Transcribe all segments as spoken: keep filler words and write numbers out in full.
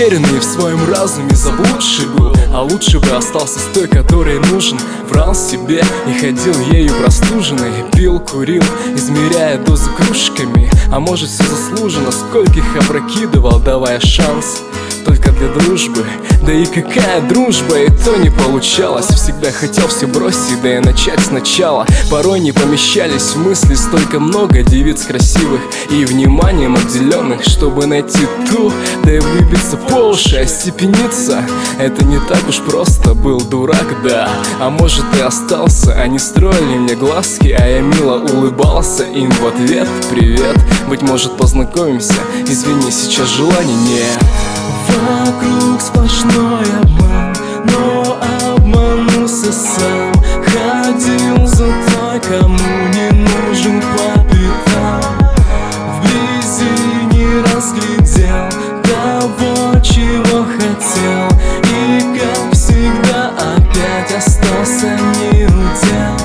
Уверенный в своем разуме, заблудший был, а лучше бы остался с той, которой нужен. Врал себе и ходил ею простуженный. Пил, курил, измеряя дозы кружками. А может, все заслуженно, скольких опрокидывал, давая шанс только для дружбы. Да и какая дружба, и то не получалось. Всегда хотел все бросить, да и начать сначала. Порой не помещались в мысли столько много девиц красивых и вниманием обделенных, чтобы найти ту, да и выбиться по уши, остепениться. Это не так уж просто, был дурак, да. А может, и остался, они строили мне глазки, а я мило улыбался им в ответ. Привет, быть может, познакомимся, извини, сейчас желаний нет. Вокруг сплошной обман, но обманулся сам. Ходил за той, кому не нужен по пятам. Вблизи не разглядел того, чего хотел, и, как всегда, опять остался неудел.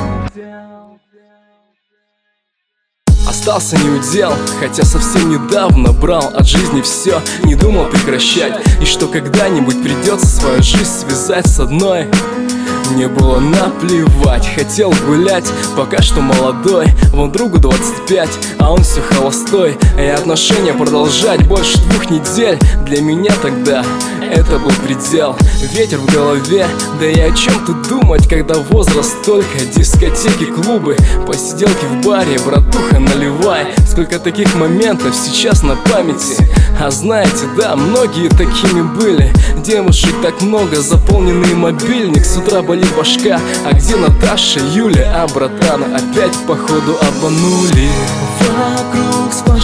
Остался неудел, хотя совсем недавно брал от жизни все, не думал прекращать, и что когда-нибудь придется свою жизнь связать с одной. Мне было наплевать, хотел гулять, пока что молодой. Вон другу двадцать пять, а он все холостой. И отношения продолжать больше двух недель для меня тогда это был предел. Ветер в голове, да и о чем тут думать, когда возраст только, дискотеки, клубы, посиделки в баре, братуха, наливай. Сколько таких моментов сейчас на памяти. А знаете, да, многие такими были. Девушек так много, заполненный мобильник, с утра болит башка. А где Наташа, Юля, а братана опять походу обманули. Вокруг сплошной